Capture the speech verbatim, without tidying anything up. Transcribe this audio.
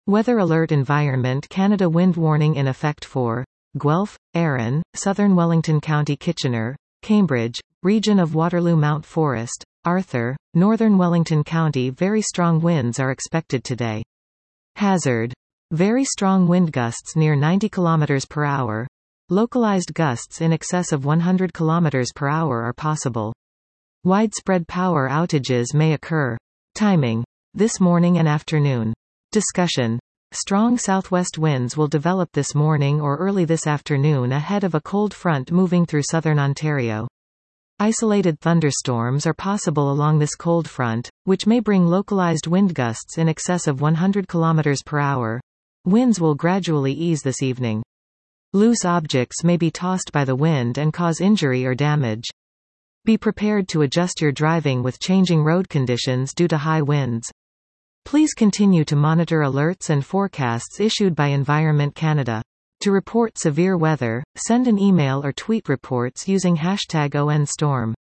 Weather Alert Environment Canada Wind warning in effect for Guelph, Arran, Southern Wellington County Kitchener, Cambridge, region of Waterloo Mount Forest, Arthur, Northern Wellington County. Very strong winds are expected today. Hazard. Very strong wind gusts near ninety kilometers per hour. Localized gusts in excess of one hundred kilometers per hour are possible. Widespread power outages may occur. Timing. This morning and afternoon. Discussion. Strong southwest winds will develop this morning or early this afternoon ahead of a cold front moving through southern Ontario. Isolated thunderstorms are possible along this cold front, which may bring localized wind gusts in excess of one hundred kilometers per hour. Winds will gradually ease this evening. Loose objects may be tossed by the wind and cause injury or damage. Be prepared to adjust your driving with changing road conditions due to high winds. Please continue to monitor alerts and forecasts issued by Environment Canada. To report severe weather, send an email or tweet reports using hashtag O N Storm.